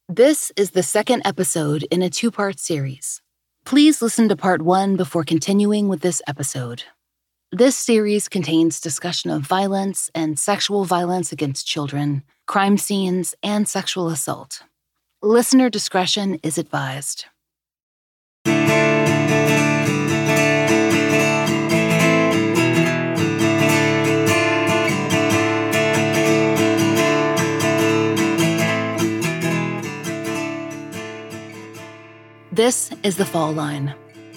This is the second episode in a two-part series. Please listen to part 1 before continuing with this episode. This series contains discussion of violence and sexual violence against children, crime scenes, and sexual assault. Listener discretion is advised. This is The Fall Line.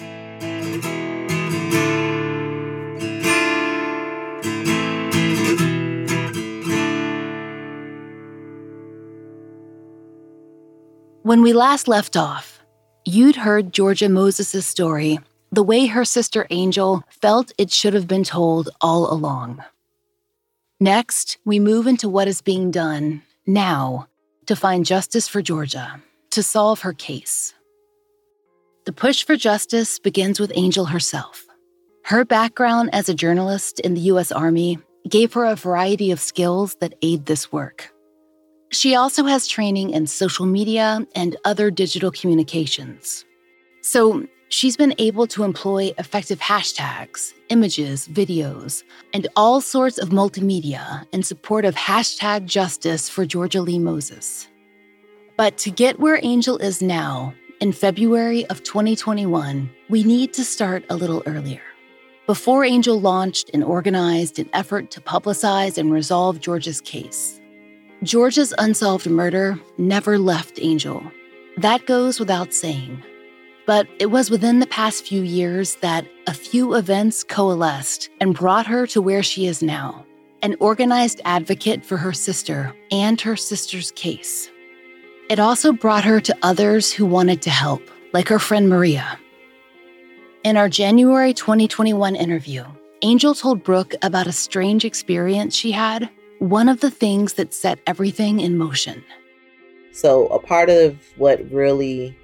When we last left off, you'd heard Georgia Moses' story the way her sister Angel felt it should have been told all along. Next, we move into what is being done now to find justice for Georgia, to solve her case. The push for justice begins with Angel herself. Her background as a journalist in the U.S. Army gave her a variety of skills that aid this work. She also has training in social media and other digital communications. So she's been able to employ effective hashtags, images, videos, and all sorts of multimedia in support of hashtag justice for Georgia Lee Moses. But to get where Angel is now, in February of 2021, we need to start a little earlier. Before Angel launched and organized an effort to publicize and resolve Georgia's case. Georgia's unsolved murder never left Angel. That goes without saying. But it was within the past few years that a few events coalesced and brought her to where she is now, an organized advocate for her sister and her sister's case. It also brought her to others who wanted to help, like her friend Maria. In our January 2021 interview, Angel told Brooke about a strange experience she had, one of the things that set everything in motion. So a part of what really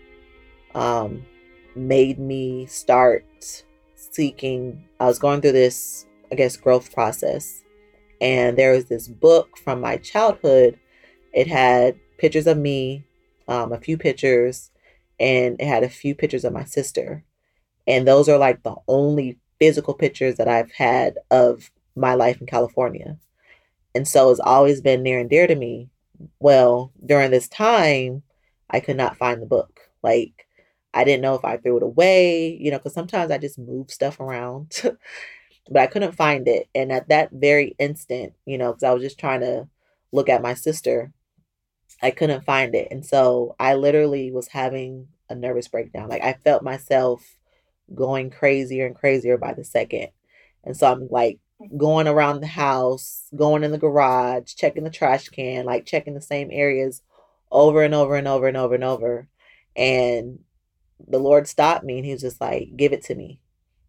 made me start seeking, I was going through this, growth process. And there was this book from my childhood. It had pictures of me, a few pictures, and it had a few pictures of my sister. And those are like the only physical pictures that I've had of my life in California. And so it's always been near and dear to me. Well, during this time, I could not find the book. Like, I didn't know if I threw it away, because sometimes I just move stuff around, but I couldn't find it. And at that very instant, because I was just trying to look at my sister, I couldn't find it. And so I literally was having a nervous breakdown. Like, I felt myself going crazier and crazier by the second. And so I'm like going around the house, going in the garage, checking the trash can, like checking the same areas over and over and over and over and over. And the Lord stopped me and he was just like, give it to me.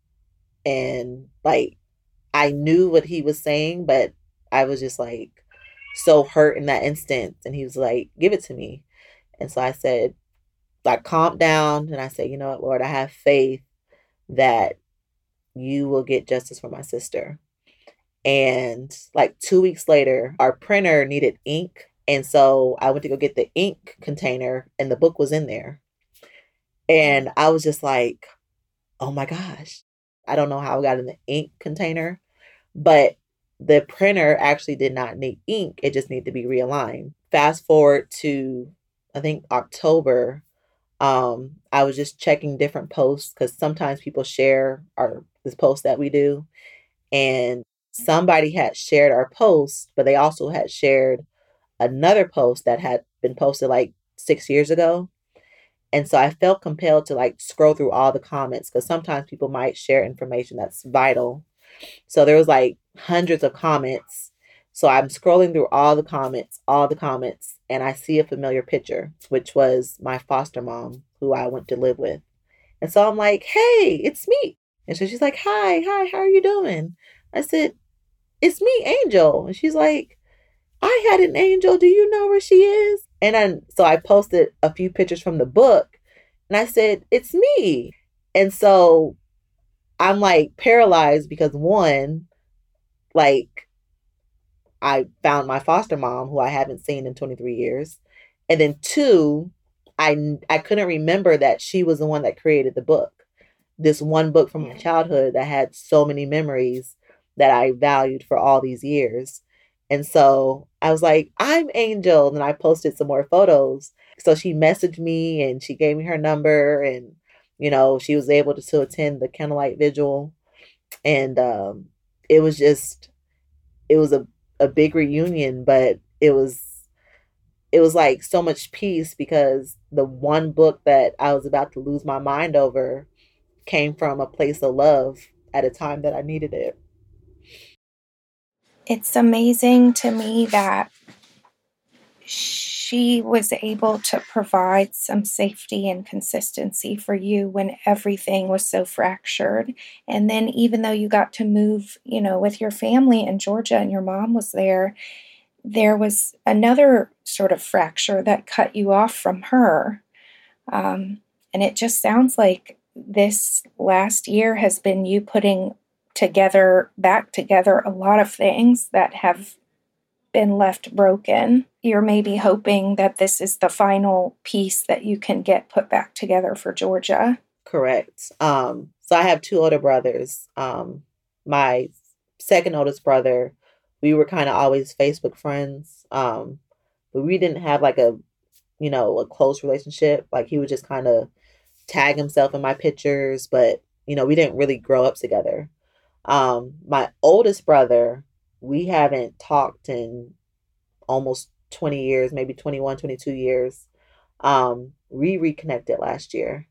And like, I knew what he was saying, but I was just like so hurt in that instant. And he was like, give it to me. And so I said, like, calm down. And I said, you know what, Lord, I have faith that you will get justice for my sister. And like 2 weeks later, our printer needed ink. And so I went to go get the ink container and the book was in there. And I was just like, oh my gosh, I don't know how I got in the ink container, but the printer actually did not need ink. It just needed to be realigned. Fast forward to, I think, October. I was just checking different posts because sometimes people share this post that we do. And somebody had shared our post, but they also had shared another post that had been posted like 6 years ago. And so I felt compelled to like scroll through all the comments because sometimes people might share information that's vital. So there was like hundreds of comments. So I'm scrolling through all the comments, and I see a familiar picture, which was my foster mom who I went to live with. And so I'm like, hey, it's me. And so she's like, hi, how are you doing? I said, it's me, Angel. And she's like, I had an angel. Do you know where she is? And so I posted a few pictures from the book and I said, it's me. And so I'm like paralyzed because one, like I found my foster mom who I haven't seen in 23 years. And then two, I couldn't remember that she was the one that created the book. This one book from my childhood that had so many memories that I valued for all these years. And so I was like, I'm Angel. And I posted some more photos. So she messaged me and she gave me her number. And, she was able to attend the candlelight vigil. And it was just, it was a big reunion, but it was like so much peace because the one book that I was about to lose my mind over came from a place of love at a time that I needed it. It's amazing to me that she was able to provide some safety and consistency for you when everything was so fractured. And then, even though you got to move, with your family in Georgia and your mom was there was another sort of fracture that cut you off from her. And it just sounds like this last year has been you putting back together a lot of things that have been left broken. You're maybe hoping that this is the final piece that you can get put back together for Georgia. Correct. So I have two older brothers. My second oldest brother, we were kind of always Facebook friends. But we didn't have like a close relationship. Like he would just kind of tag himself in my pictures, but we didn't really grow up together. My oldest brother, we haven't talked in almost 20 years, maybe 21, 22 years. We reconnected last year.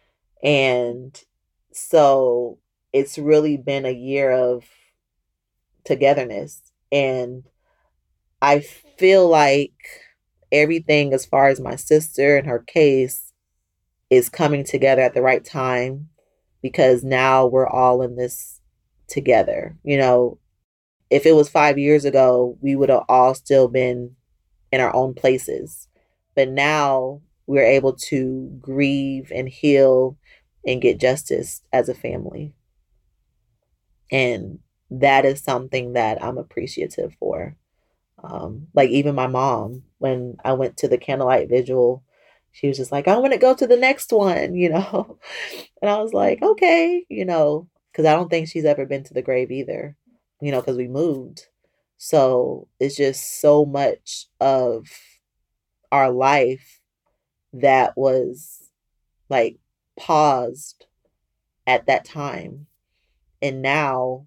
And so it's really been a year of togetherness. And I feel like everything as far as my sister and her case is coming together at the right time because now we're all in this together. If it was 5 years ago, we would have all still been in our own places. But now we're able to grieve and heal and get justice as a family. And that is something that I'm appreciative for. Like even my mom, when I went to the candlelight vigil, she was just like, I want to go to the next one, And I was like, okay, because I don't think she's ever been to the grave either, because we moved. So it's just so much of our life that was like paused at that time. And now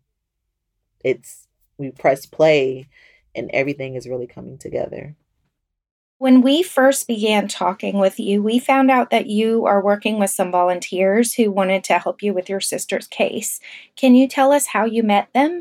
we press play and everything is really coming together. When we first began talking with you, we found out that you are working with some volunteers who wanted to help you with your sister's case. Can you tell us how you met them?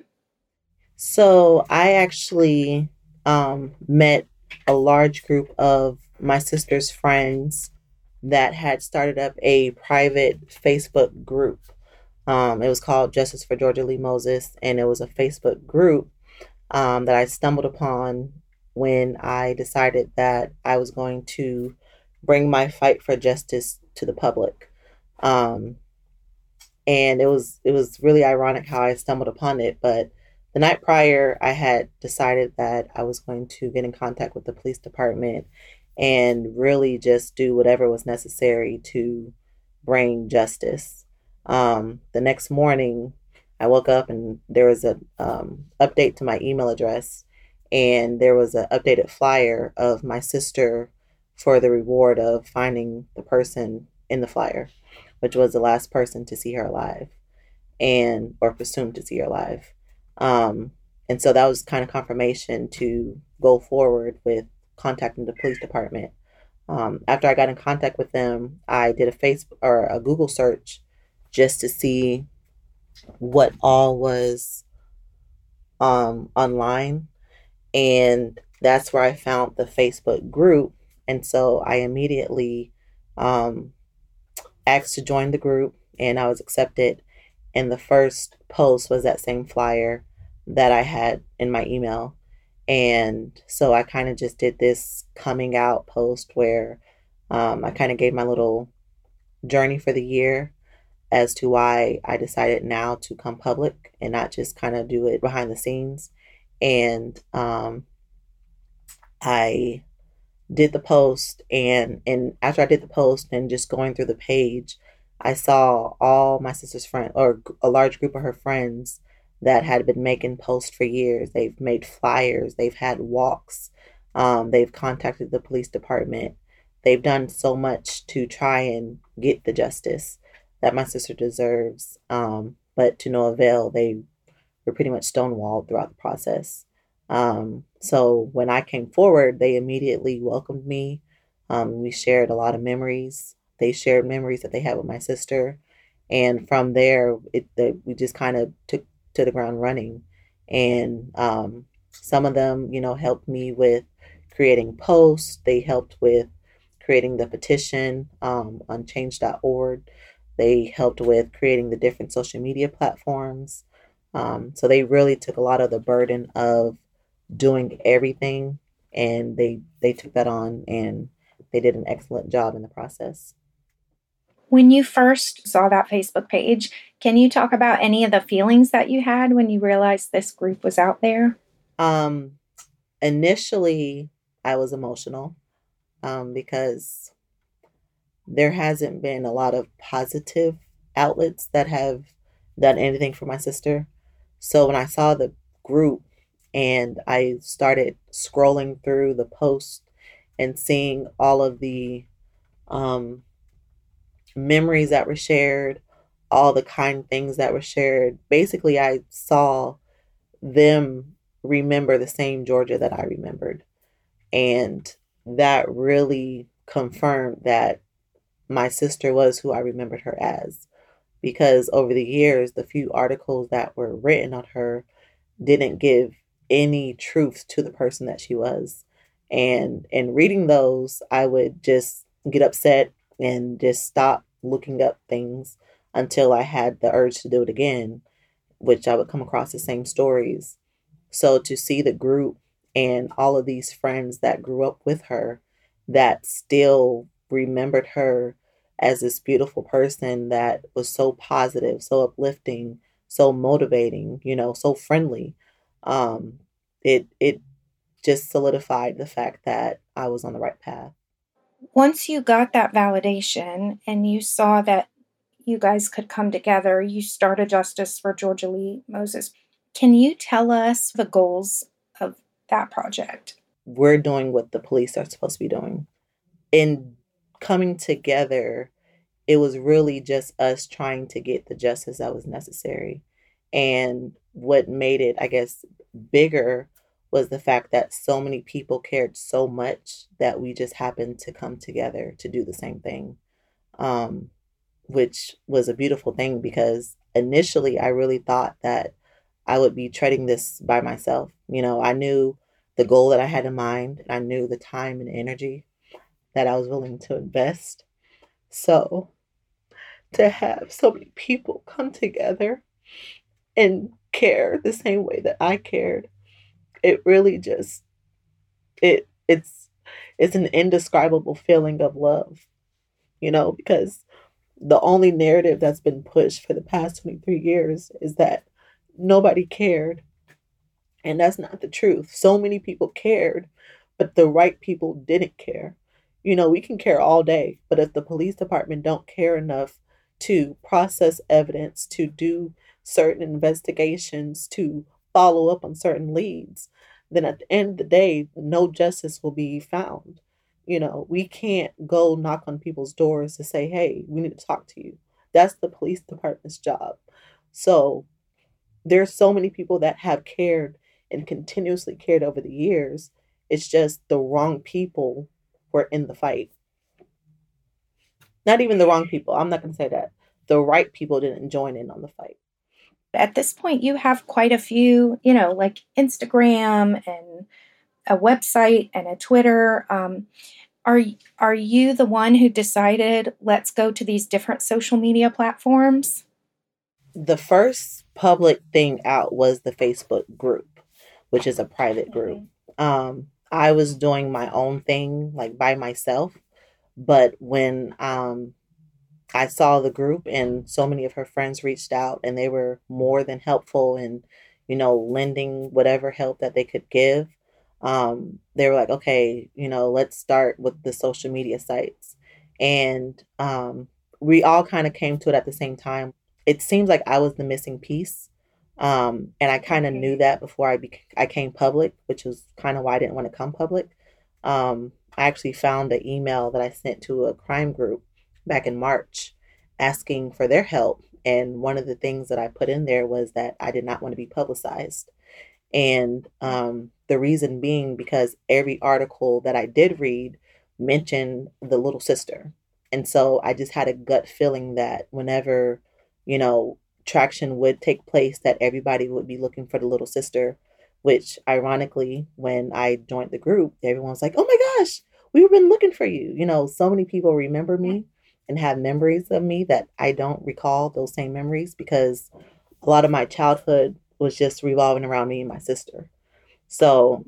So I actually met a large group of my sister's friends that had started up a private Facebook group. It was called Justice for Georgia Lee Moses, and it was a Facebook group that I stumbled upon when I decided that I was going to bring my fight for justice to the public. And it was really ironic how I stumbled upon it, but the night prior, I had decided that I was going to get in contact with the police department and really just do whatever was necessary to bring justice. The next morning, I woke up and there was a update to my email address, and there was an updated flyer of my sister for the reward of finding the person in the flyer, which was the last person to see her alive, or presumed to see her alive. And so that was kind of confirmation to go forward with contacting the police department. After I got in contact with them, I did a Facebook or a Google search just to see what all was online, and that's where I found the Facebook group. And so I immediately asked to join the group, and I was accepted. And the first post was that same flyer that I had in my email. And so I kind of just did this coming out post where I kind of gave my little journey for the year as to why I decided now to come public and not just kind of do it behind the scenes. And I did the post, and after I did the post and just going through the page, I saw all my sister's friends, or a large group of her friends, that had been making posts for years. They've made flyers, they've had walks, they've contacted the police department. They've done so much to try and get the justice that my sister deserves, but to no avail. They were pretty much stonewalled throughout the process. So when I came forward, they immediately welcomed me. We shared a lot of memories. They shared memories that they had with my sister, and from there, we just kind of took to the ground running. And some of them, helped me with creating posts. They helped with creating the petition on change.org. They helped with creating the different social media platforms. So they really took a lot of the burden of doing everything, and they took that on, and they did an excellent job in the process. When you first saw that Facebook page, can you talk about any of the feelings that you had when you realized this group was out there? Initially, I was emotional because there hasn't been a lot of positive outlets that have done anything for my sister. So when I saw the group and I started scrolling through the posts and seeing all of the um, memories that were shared, all the kind things that were shared, basically, I saw them remember the same Georgia that I remembered. And that really confirmed that my sister was who I remembered her as. Because over the years, the few articles that were written on her didn't give any truth to the person that she was. And in reading those, I would just get upset and just stop looking up things until I had the urge to do it again, which I would come across the same stories. So to see the group and all of these friends that grew up with her that still remembered her as this beautiful person that was so positive, so uplifting, so motivating, so friendly. Um, it just solidified the fact that I was on the right path. Once you got that validation and you saw that you guys could come together, you started Justice for Georgia Lee Moses. Can you tell us the goals of that project? We're doing what the police are supposed to be doing. In coming together, it was really just us trying to get the justice that was necessary. And what made it, I guess, bigger was the fact that so many people cared so much that we just happened to come together to do the same thing, um, which was a beautiful thing because initially I really thought that I would be treading this by myself. I knew the goal that I had in mind, and I knew the time and energy that I was willing to invest. So to have so many people come together and care the same way that I cared, it really just it's it's an indescribable feeling of love, because the only narrative that's been pushed for the past 23 years is that nobody cared, and that's not the truth. So many people cared, but the right people didn't care. We can care all day, but if the police department don't care enough to process evidence, to do certain investigations, to follow up on certain leads, then at the end of the day, no justice will be found. We can't go knock on people's doors to say, hey, we need to talk to you. That's the police department's job. So there's so many people that have cared and continuously cared over the years. It's just the wrong people were in the fight. Not even the wrong people. I'm not going to say that. The right people didn't join in on the fight. At this point, you have quite a few, like Instagram and a website and a Twitter. Are you the one who decided, let's go to these different social media platforms? The first public thing out was the Facebook group, which is a private group. I was doing my own thing, like by myself. But when I saw the group and so many of her friends reached out and they were more than helpful and, lending whatever help that they could give, they were like, okay, let's start with the social media sites. And we all kind of came to it at the same time. It seems like I was the missing piece. And I kind of knew that before I came public, which was kind of why I didn't want to come public. I actually found an email that I sent to a crime group back in March asking for their help. And one of the things that I put in there was that I did not want to be publicized. And the reason being because every article that I did read mentioned the little sister. And so I just had a gut feeling that whenever, you know, traction would take place, that everybody would be looking for the little sister, which ironically, when I joined the group, everyone's like, oh my gosh, we've been looking for you. So many people remember me and have memories of me that I don't recall those same memories because a lot of my childhood was just revolving around me and my sister. So,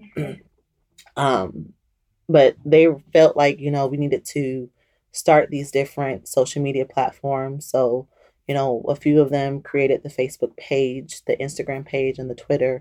um, but they felt like, we needed to start these different social media platforms. So, a few of them created the Facebook page, the Instagram page, and the Twitter.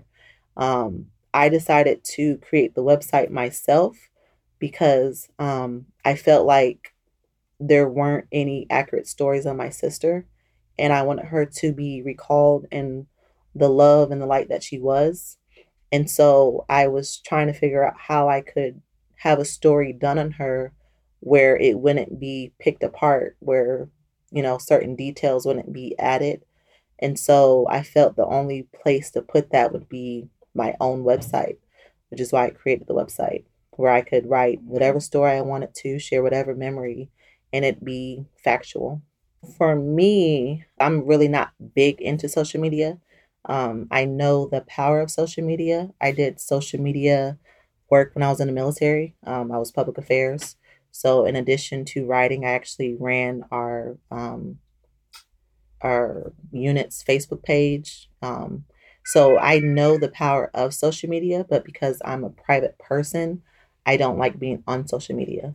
I decided to create the website myself because I felt like there weren't any accurate stories on my sister, and I wanted her to be recalled in the love and the light that she was. And so I was trying to figure out how I could have a story done on her where it wouldn't be picked apart, where, certain details wouldn't be added. And so I felt the only place to put that would be my own website, which is why I created the website where I could write whatever story I wanted to, share whatever memory, and it be factual. For me, I'm really not big into social media. I know the power of social media. I did social media work when I was in the military. I was public affairs. So in addition to writing, I actually ran our unit's Facebook page. So I know the power of social media, but because I'm a private person, I don't like being on social media.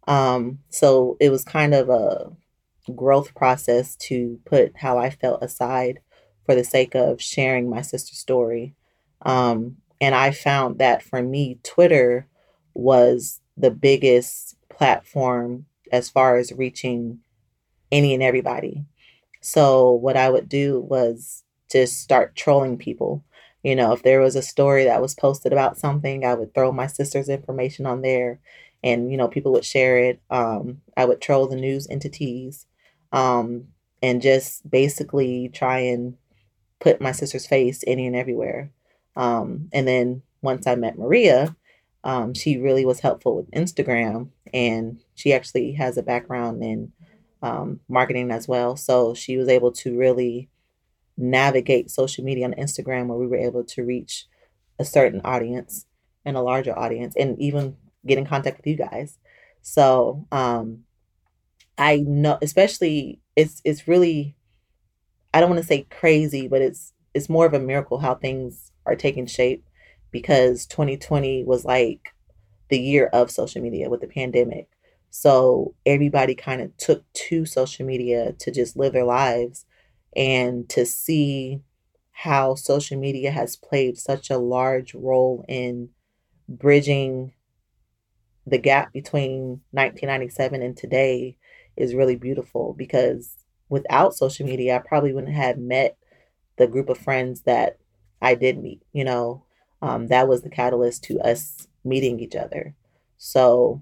So it was kind of a growth process to put how I felt aside for the sake of sharing my sister's story. And I found that for me, Twitter was the biggest platform as far as reaching any and everybody. So what I would do was just start trolling people. If there was a story that was posted about something, I would throw my sister's information on there and, people would share it. I would troll the news entities um, and just basically try and put my sister's face any and everywhere. And then once I met Maria, she really was helpful with Instagram, and she actually has a background in marketing as well. So she was able to really navigate social media on Instagram where we were able to reach a certain audience and a larger audience and even get in contact with you guys. So I know, especially it's really, I don't want to say crazy, but it's more of a miracle how things are taking shape because 2020 was like the year of social media with the pandemic. So everybody kind of took to social media to just live their lives and to see how social media has played such a large role in bridging the gap between 1997 and today is really beautiful because without social media, I probably wouldn't have met the group of friends that I did meet. That was the catalyst to us meeting each other. So,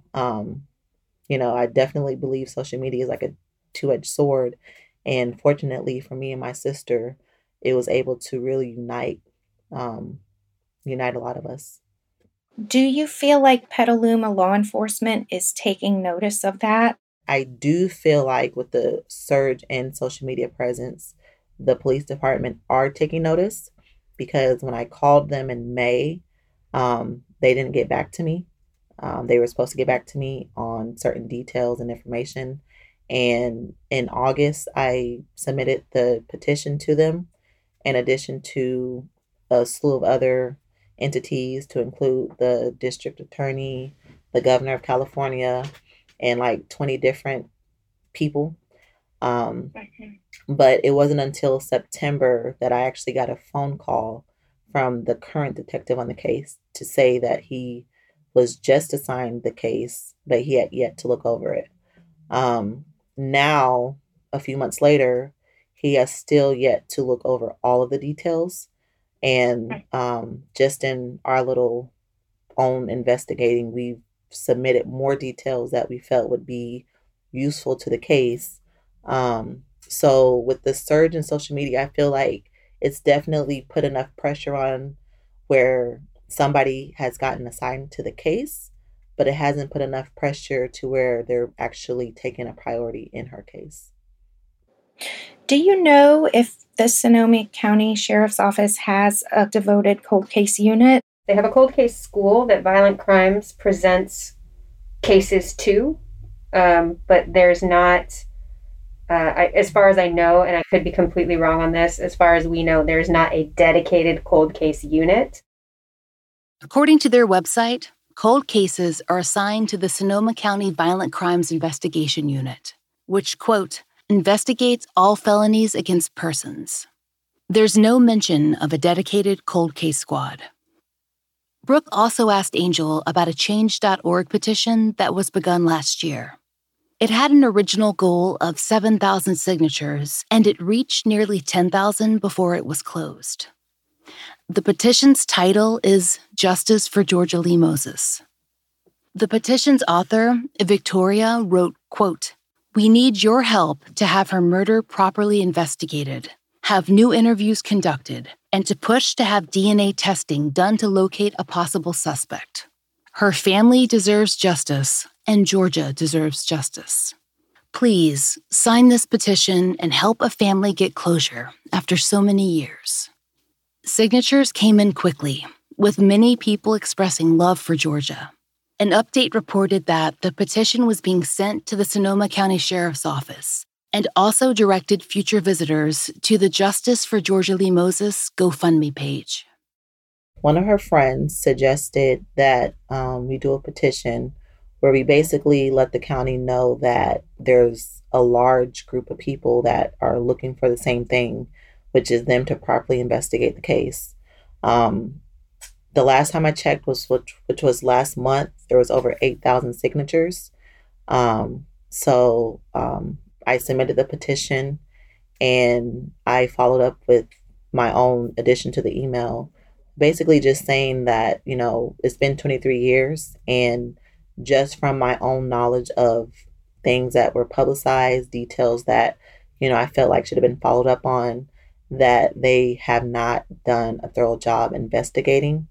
I definitely believe social media is like a two-edged sword. And fortunately for me and my sister, it was able to really um, unite a lot of us. Do you feel like Petaluma law enforcement is taking notice of that? I do feel like with the surge in social media presence, the police department are taking notice because when I called them in May, they didn't get back to me. They were supposed to get back to me on certain details and information. And in August, I submitted the petition to them in addition to a slew of other entities to include the district attorney, the governor of California, and like 20 different people. Um, but it wasn't until September that I actually got a phone call from the current detective on the case to say that he was just assigned the case, but he had yet to look over it. Now, a few months later, he has still yet to look over all of the details. And just in our little own investigating, we've submitted more details that we felt would be useful to the case. So with the surge in social media, I feel like it's definitely put enough pressure on where somebody has gotten assigned to the case, but it hasn't put enough pressure to where they're actually taking a priority in her case. Do you know if the Sonoma County Sheriff's Office has a devoted cold case unit? They have a cold case school that Violent Crimes presents cases to, but there's not, as far as I know, and I could be completely wrong on this, as far as we know, there's not a dedicated cold case unit. According to their website, cold cases are assigned to the Sonoma County Violent Crimes Investigation Unit, which, quote, investigates all felonies against persons. There's no mention of a dedicated cold case squad. Brooke also asked Angel about a Change.org petition that was begun last year. It had an original goal of 7,000 signatures, and it reached nearly 10,000 before it was closed. The petition's title is Justice for Georgia Lee Moses. The petition's author, Victoria, wrote, quote, we need your help to have her murder properly investigated, have new interviews conducted, and to push to have DNA testing done to locate a possible suspect. Her family deserves justice, and Georgia deserves justice. Please sign this petition and help a family get closure after so many years. Signatures came in quickly, with many people expressing love for Georgia. An update reported that the petition was being sent to the Sonoma County Sheriff's Office and also directed future visitors to the Justice for Georgia Lee Moses GoFundMe page. One of her friends suggested that we do a petition where we basically let the county know that there's a large group of people that are looking for the same thing, which is them to properly investigate the case. The last time I checked which was last month, there was over 8,000 signatures. So I submitted the petition and I followed up with my own addition to the email, basically just saying that, it's been 23 years and just from my own knowledge of things that were publicized, details that, I felt like should have been followed up on, that they have not done a thorough job investigating.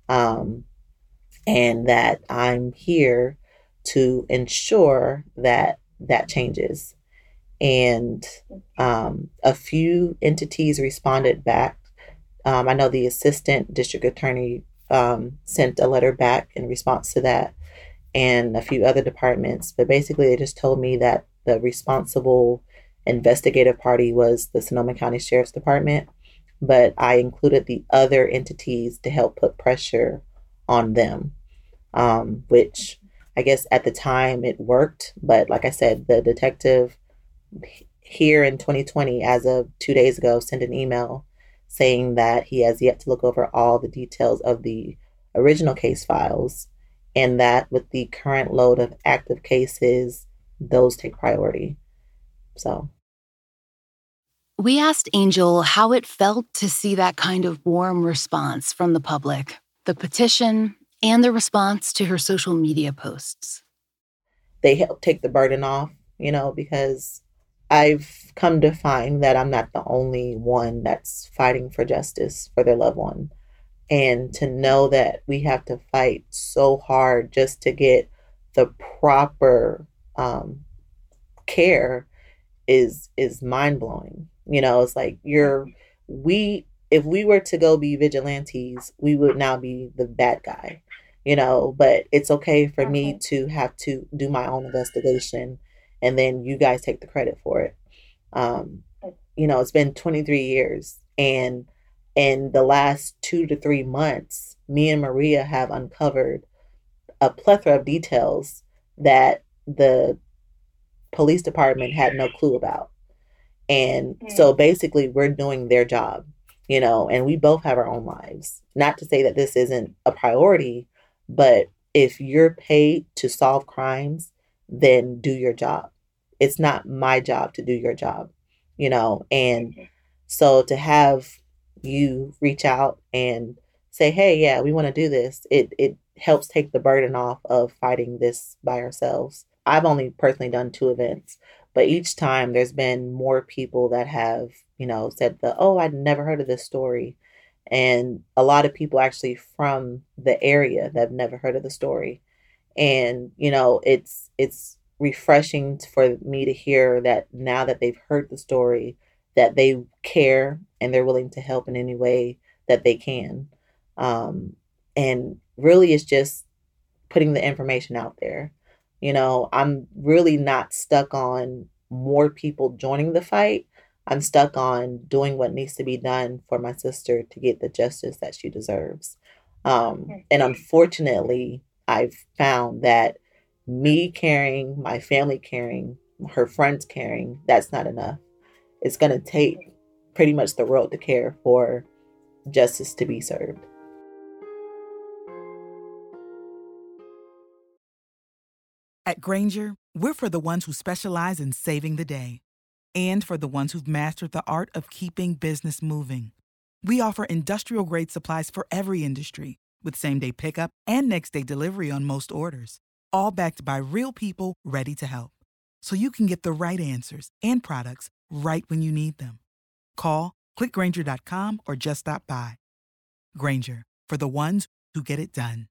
And that I'm here to ensure that that changes. And a few entities responded back. I know the assistant district attorney sent a letter back in response to that, and a few other departments. But basically, they just told me that the responsible investigative party was the Sonoma County Sheriff's Department, but I included the other entities to help put pressure on them, which I guess at the time it worked. But like I said, the detective here in 2020, as of 2 days ago, sent an email saying that he has yet to look over all the details of the original case files, and that with the current load of active cases, those take priority. So we asked Angel how it felt to see that kind of warm response from the public, the petition, and the response to her social media posts. They help take the burden off, because I've come to find that I'm not the only one that's fighting for justice for their loved one. And to know that we have to fight so hard just to get the proper care is mind-blowing. It's like if we were to go be vigilantes, we would now be the bad guy, but it's okay for me to have to do my own investigation and then you guys take the credit for it. It's been 23 years, and in the last 2 to 3 months, me and Maria have uncovered a plethora of details that the police department had no clue about. And so basically we're doing their job. and we both have our own lives. Not to say that this isn't a priority, but if you're paid to solve crimes, then do your job. It's not my job to do your job, and so to have you reach out and say, hey, yeah, we want to do this, it helps take the burden off of fighting this by ourselves. I've only personally done 2 events, but each time there's been more people that have, said oh, I'd never heard of this story. And a lot of people actually from the area that have never heard of the story. And, it's refreshing for me to hear that now that they've heard the story, that they care and they're willing to help in any way that they can. And really it's just putting the information out there. I'm really not stuck on more people joining the fight. I'm stuck on doing what needs to be done for my sister to get the justice that she deserves. And unfortunately, I've found that me caring, my family caring, her friends caring, that's not enough. It's going to take pretty much the world to care for justice to be served. At Grainger, we're for the ones who specialize in saving the day and for the ones who've mastered the art of keeping business moving. We offer industrial-grade supplies for every industry with same-day pickup and next-day delivery on most orders, all backed by real people ready to help. So you can get the right answers and products right when you need them. Call, click Grainger.com, or just stop by. Grainger, for the ones who get it done.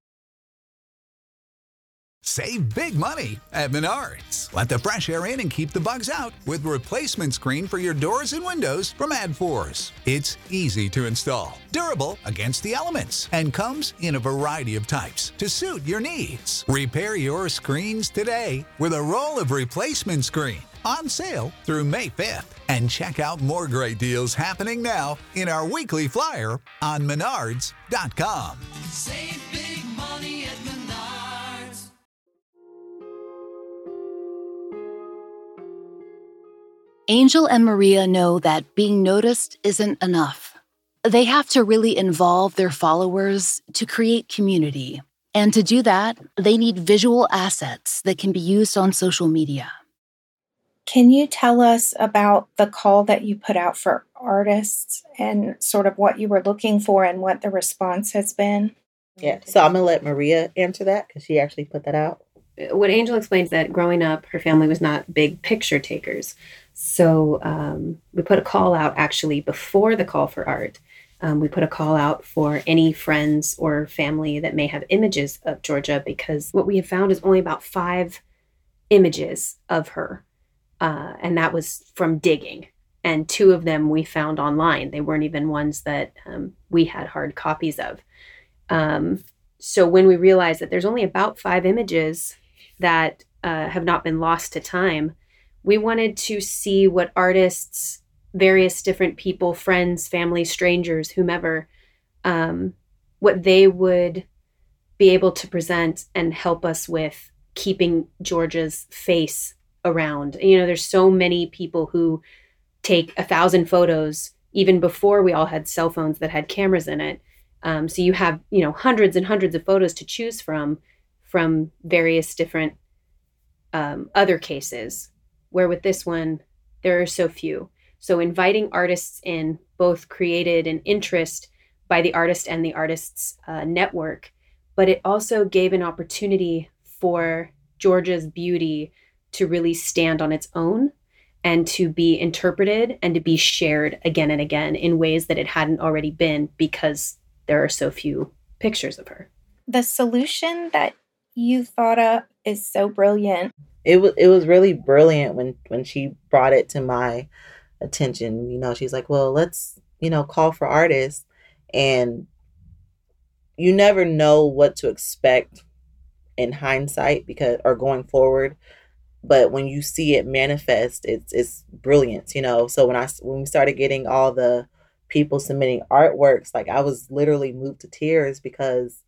Save big money at Menards. Let the fresh air in and keep the bugs out with replacement screen for your doors and windows from AdForce. It's easy to install, durable against the elements, and comes in a variety of types to suit your needs. Repair your screens today with a roll of replacement screen on sale through May 5th. And check out more great deals happening now in our weekly flyer on Menards.com. Save big money at Menards. Angel and Maria know that being noticed isn't enough. They have to really involve their followers to create community. And to do that, they need visual assets that can be used on social media. Can you tell us about the call that you put out for artists and sort of what you were looking for and what the response has been? Yeah, so I'm going to let Maria answer that because she actually put that out. What Angel explains that growing up, her family was not big picture takers. So we put a call out actually before the call for art. We put a call out for any friends or family that may have images of Georgia, because what we have found is only about 5 images of her. And that was from digging. And 2 of them we found online. They weren't even ones that we had hard copies of. So when we realized that there's only about 5 images that have not been lost to time, we wanted to see what artists, various different people, friends, family, strangers, whomever, what they would be able to present and help us with keeping Georgia's face around. There's so many people who take 1,000 photos even before we all had cell phones that had cameras in it. So you have, hundreds and hundreds of photos to choose from various different other cases, where with this one, there are so few. So inviting artists in, both created an interest by the artist and the artist's network, but it also gave an opportunity for Georgia's beauty to really stand on its own and to be interpreted and to be shared again and again in ways that it hadn't already been, because there are so few pictures of her. The solution that you thought of is so brilliant. It was really brilliant when she brought it to my attention. She's like, well, let's, call for artists. And you never know what to expect in hindsight or going forward. But when you see it manifest, it's brilliant, So when we started getting all the people submitting artworks, like I was literally moved to tears, because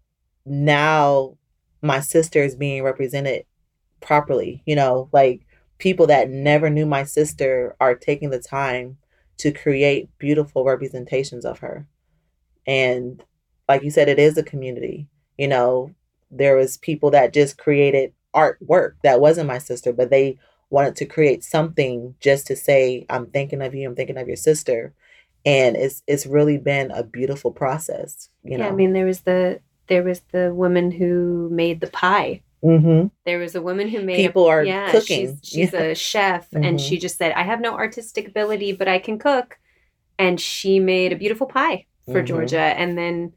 now my sister is being represented properly, like people that never knew my sister are taking the time to create beautiful representations of her. And like you said, it is a community. You know, there was people that just created artwork that wasn't my sister, but they wanted to create something just to say, I'm thinking of you, I'm thinking of your sister. And it's really been a beautiful process, you know. I mean, there was the woman who made the pie. Mm-hmm. There was a woman who made people are cooking. She's a chef, and she just said, I have no artistic ability, but I can cook. And she made a beautiful pie for Georgia. And then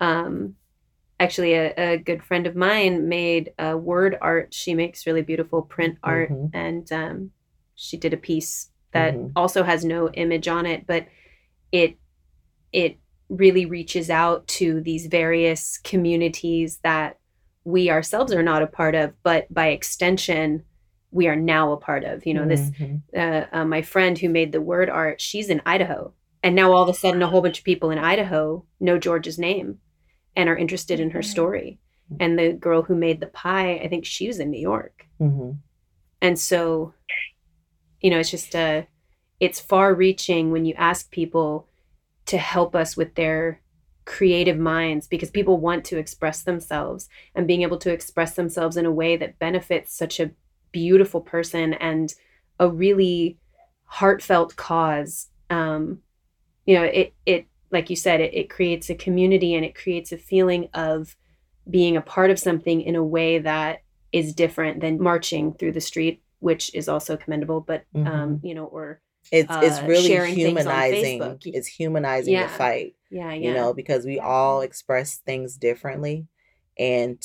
actually a good friend of mine made word art. She makes really beautiful print art, and she did a piece that also has no image on it, but it really reaches out to these various communities that we ourselves are not a part of, but by extension, we are now a part of. You know, this my friend who made the word art, she's in Idaho. And now all of a sudden, a whole bunch of people in Idaho know Georgia's name and are interested in her story. And the girl who made the pie, I think she was in New York. And so, you know, it's just it's far reaching when you ask people to help us with their creative minds, because people want to express themselves, and being able to express themselves in a way that benefits such a beautiful person and a really heartfelt cause. You know, it like you said, it creates a community, and it creates a feeling of being a part of something in a way that is different than marching through the street, which is also commendable, but you know, or it's really sharing humanizing. It's humanizing the fight. You know, because we all express things differently, and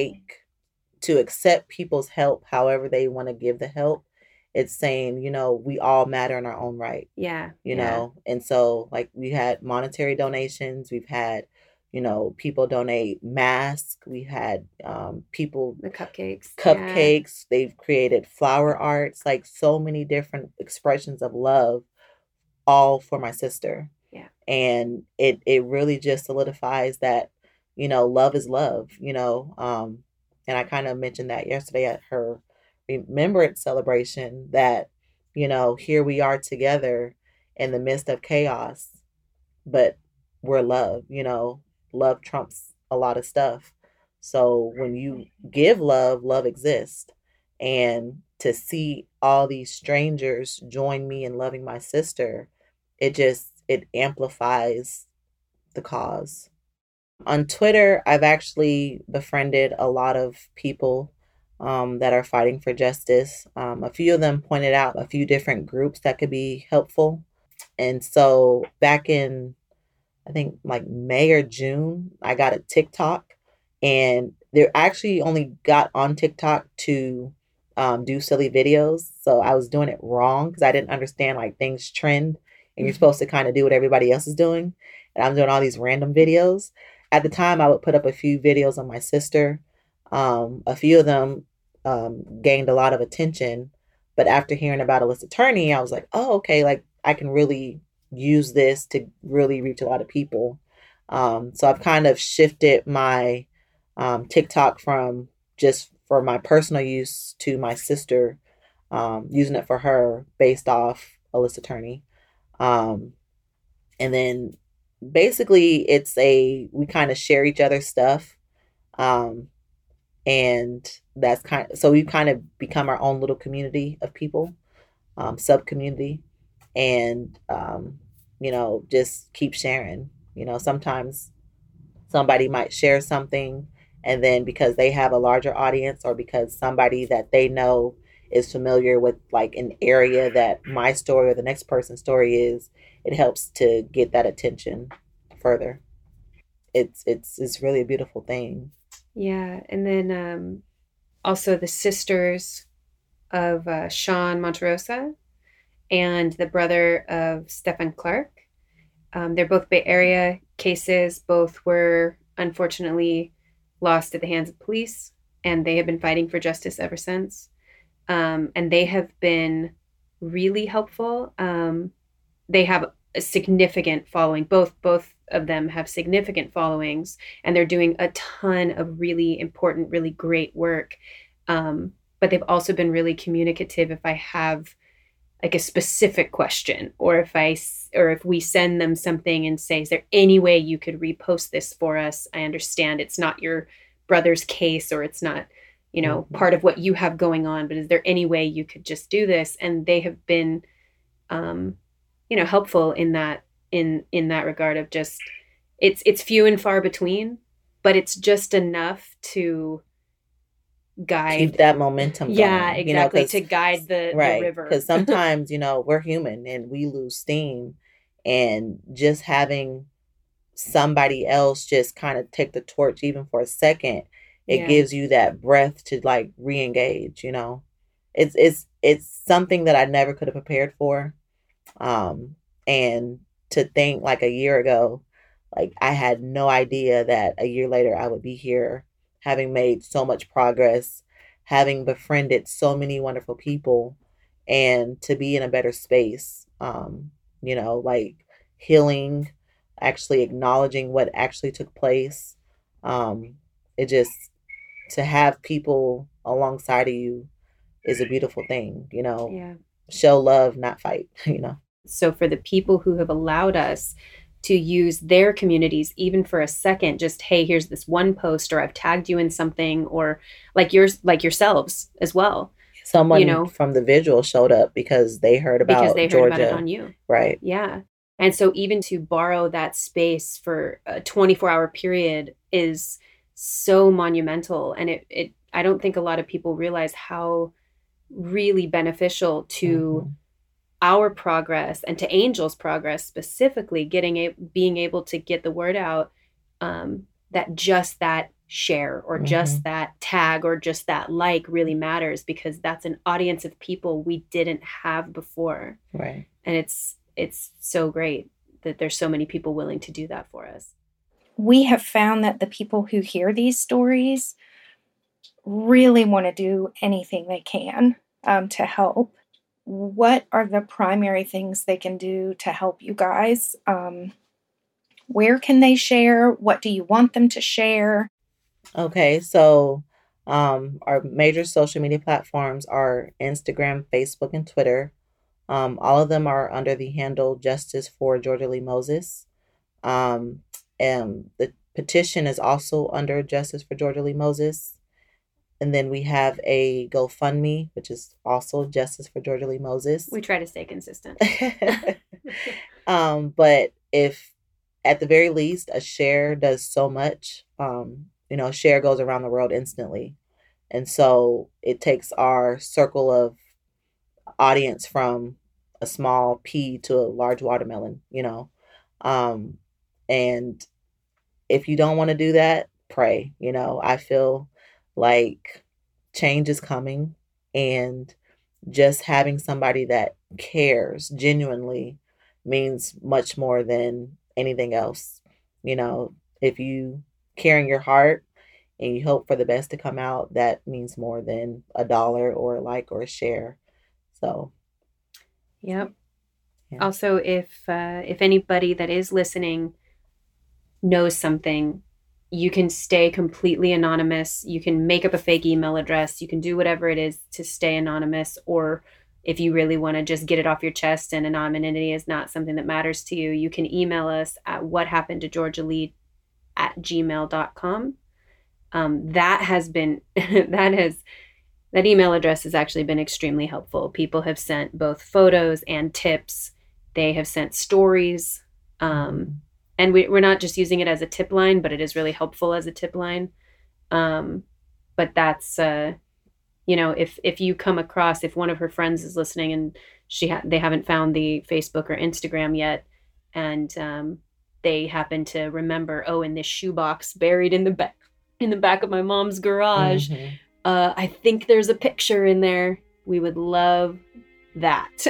to accept people's help however they want to give the help. It's saying, you know, we all matter in our own right. You know, and so like we had monetary donations, we've had, you know, people donate masks, we had people the cupcakes. They've created flower arts, like so many different expressions of love, all for my sister. And it really just solidifies that, you know, love is love, you know. And I kind of mentioned that yesterday at her Remembrance celebration, that, you know, here we are together in the midst of chaos, but we're love, you know. Love trumps a lot of stuff. So when you give love, love exists. And to see all these strangers join me in loving my sister, it amplifies the cause. On Twitter, I've actually befriended a lot of people that are fighting for justice. A few of them pointed out a few different groups that could be helpful. And so back in, I think like May or June, I got a TikTok, and they actually only got on TikTok to do silly videos. So I was doing it wrong because I didn't understand like things trend, and you're supposed to kind of do what everybody else is doing. And I'm doing all these random videos. At the time, I would put up a few videos on my sister. A few of them gained a lot of attention. But after hearing about Alyssa Turney, I was like, oh, okay, like I can really use this to really reach a lot of people. So I've kind of shifted my TikTok from just for my personal use to my sister, using it for her based off Alyssa Turney. And then basically we kind of share each other's stuff. And that's so we've kind of become our own little community of people, sub-community. And, you know, just keep sharing. You know, sometimes somebody might share something, and then because they have a larger audience, or because somebody that they know is familiar with like an area that my story or the next person's story is, it helps to get that attention further. It's really a beautiful thing. Yeah. And then also the sisters of Sean Monterosa and the brother of Stephen Clark. They're both Bay Area cases. Both were unfortunately lost at the hands of police, and they have been fighting for justice ever since. And they have been really helpful. They have a significant following. Both of them have significant followings, and they're doing a ton of really important, really great work. But they've also been really communicative. If I have like a specific question, or if we send them something and say, is there any way you could repost this for us? I understand it's not your brother's case, or it's not, part of what you have going on, but is there any way you could just do this? And they have been, helpful in that regard of just, it's few and far between, but it's just enough to guide, keep that momentum going. Yeah, exactly. To guide the river. Because sometimes, we're human and we lose steam, and just having somebody else just kind of take the torch even for a second, it gives you that breath to like re-engage. It's something that I never could have prepared for. And to think like a year ago, like I had no idea that a year later I would be here, having made so much progress, having befriended so many wonderful people, and to be in a better space, like healing, actually acknowledging what actually took place. It just, to have people alongside of you is a beautiful thing, show love, not fight, So for the people who have allowed us to use their communities, even for a second, just, hey, here's this one post, or I've tagged you in something, or like yourselves as well. Someone from the Vigil showed up because they heard about Georgia. Heard about it on you. Right. Yeah. And so even to borrow that space for a 24-hour period is so monumental. And it I don't think a lot of people realize how really beneficial to our progress, and to Angel's progress specifically, being able to get the word out, that just that share, or just that tag, or just that like really matters, because that's an audience of people we didn't have before. Right. And it's so great that there's so many people willing to do that for us. We have found that the people who hear these stories really want to do anything they can to help. What are the primary things they can do to help you guys? Where can they share? What do you want them to share? Okay, so our major social media platforms are Instagram, Facebook, and Twitter. All of them are under the handle Justice for Georgia Lee Moses. And the petition is also under Justice for Georgia Lee Moses. And then we have a GoFundMe, which is also Justice for Georgia Lee Moses. We try to stay consistent. But if, at the very least, a share does so much, a share goes around the world instantly. And so it takes our circle of audience from a small pea to a large watermelon, and if you don't want to do that, pray. I feel like change is coming, and just having somebody that cares genuinely means much more than anything else. If you care in your heart and you hope for the best to come out, that means more than $1 or a like or a share. So, yep. Yeah. Also, if anybody that is listening knows something, you can stay completely anonymous. You can make up a fake email address. You can do whatever it is to stay anonymous. Or if you really want to just get it off your chest and anonymity is not something that matters to you, you can email us at whathappenedtogeorgialee@gmail.com. That has been, that email address has actually been extremely helpful. People have sent both photos and tips. They have sent stories. And we're not just using it as a tip line, but it is really helpful as a tip line. But that's, if you come across, if one of her friends is listening and they haven't found the Facebook or Instagram yet, and they happen to remember, in this shoebox buried in the back of my mom's garage, I think there's a picture in there. We would love that.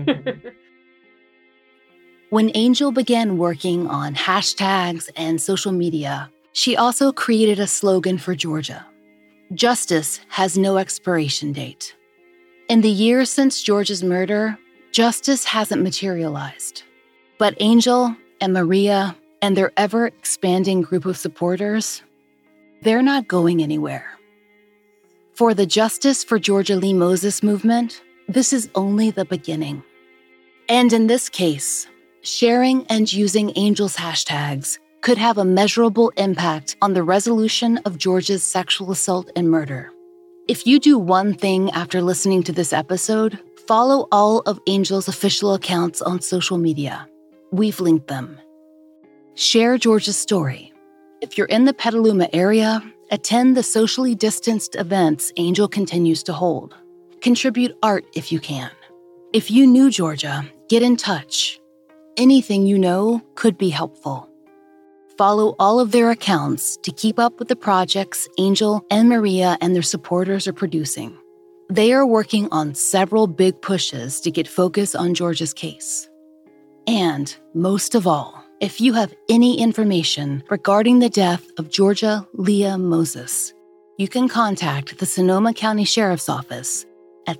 When Angel began working on hashtags and social media, she also created a slogan for Georgia: Justice has no expiration date. In the years since George's murder, justice hasn't materialized. But Angel and Maria and their ever-expanding group of supporters, they're not going anywhere. For the Justice for Georgia Lee Moses movement, This is only the beginning. And in this case, sharing and using Angel's hashtags could have a measurable impact on the resolution of Georgia's sexual assault and murder. If you do one thing after listening to this episode, follow all of Angel's official accounts on social media. We've linked them. Share Georgia's story. If you're in the Petaluma area, attend the socially distanced events Angel continues to hold. Contribute art if you can. If you knew Georgia, get in touch. Anything you know could be helpful. Follow all of their accounts to keep up with the projects Angel and Maria and their supporters are producing. They are working on several big pushes to get focus on Georgia's case. And most of all, if you have any information regarding the death of Georgia Leah Moses, you can contact the Sonoma County Sheriff's Office at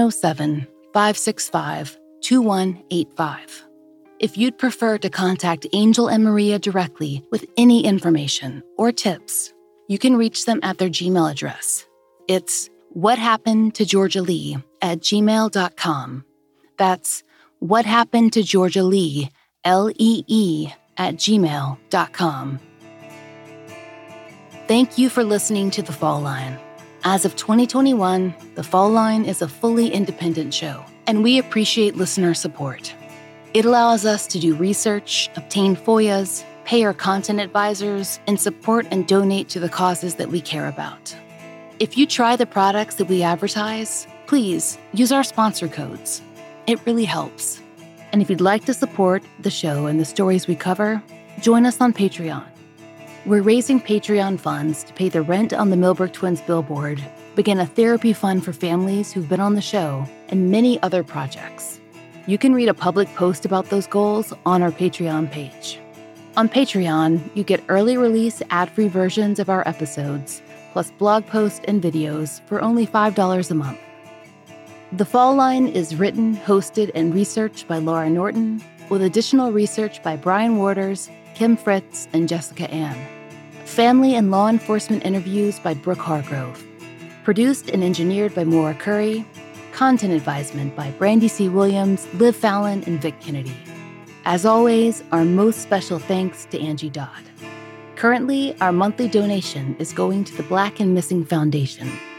707-565-2185. If you'd prefer to contact Angel and Maria directly with any information or tips, you can reach them at their Gmail address. It's whathappenedtogeorgialee@gmail.com. That's whathappenedtogeorgialee, Lee, @gmail.com. Thank you for listening to The Fall Line. As of 2021, The Fall Line is a fully independent show, and we appreciate listener support. It allows us to do research, obtain FOIAs, pay our content advisors, and support and donate to the causes that we care about. If you try the products that we advertise, please use our sponsor codes. It really helps. And if you'd like to support the show and the stories we cover, join us on Patreon. We're raising Patreon funds to pay the rent on the Milberg Twins billboard, begin a therapy fund for families who've been on the show, and many other projects. You can read a public post about those goals on our Patreon page. On Patreon, you get early release ad-free versions of our episodes, plus blog posts and videos for only $5 a month. The Fall Line is written, hosted, and researched by Laura Norton, with additional research by Brian Waters, Kim Fritz, and Jessica Ann. Family and law enforcement interviews by Brooke Hargrove. Produced and engineered by Maura Curry. Content advisement by Brandy C. Williams, Liv Fallon, and Vic Kennedy. As always, our most special thanks to Angie Dodd. Currently, our monthly donation is going to the Black and Missing Foundation,